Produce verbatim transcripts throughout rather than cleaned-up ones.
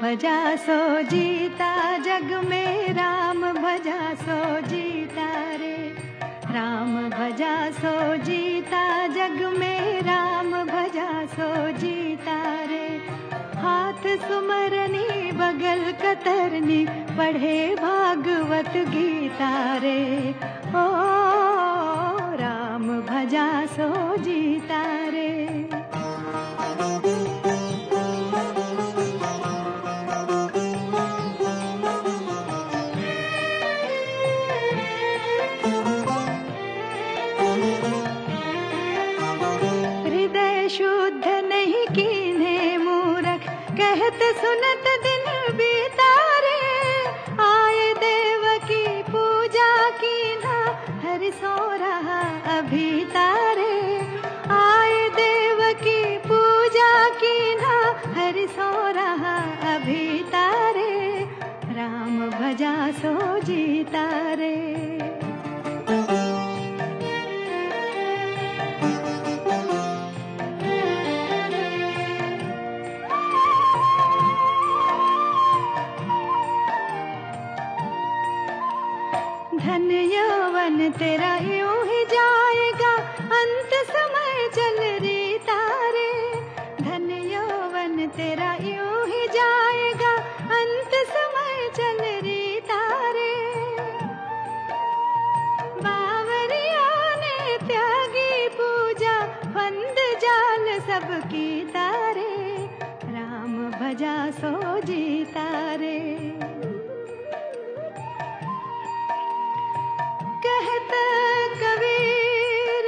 भजा सो जीता जग में, राम भजा सो जीता रे। राम भजा सो जीता जग में, राम भजा सो जीता रे। हाथ सुमरनी बगल कतरनी, पढ़े भागवत गीता रे। ओ राम भजा सो जीता रे। हृदय शुद्ध नहीं कीन्हे मूरख, कहत सुनत दिन बीता रे। आए देव की पूजा कीन्हा, हरि सो रहा अभी तारे। आए देव की पूजा कीन्हा, हरि सो रहा अभी तारे। राम भजा सो जीता रे। धन यौवन तेरा यूं ही जाएगा, अंत समय चल री तारे। धन यौवन तेरा यूं ही जाएगा, अंत समय चल री तारे। बावरियों ने त्यागी पूजा, फंद जाल सबकी तारे। राम भजा सो जीता रे। कहत कबीर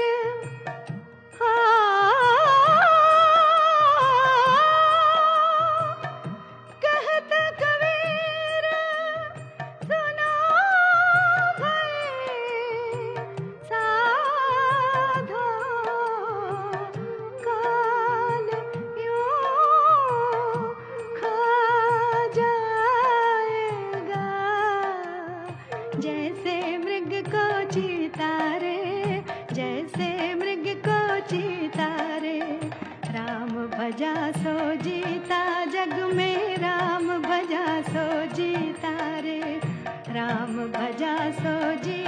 कहत कबीर, सुनो भाई साधो, काल यूं खा जाएगा, जैसे मृग को चीता रे, जैसे मृग को चीता रे। राम भजा सो जीता जग में, राम भजा सो जीता रे। राम भजा सो जी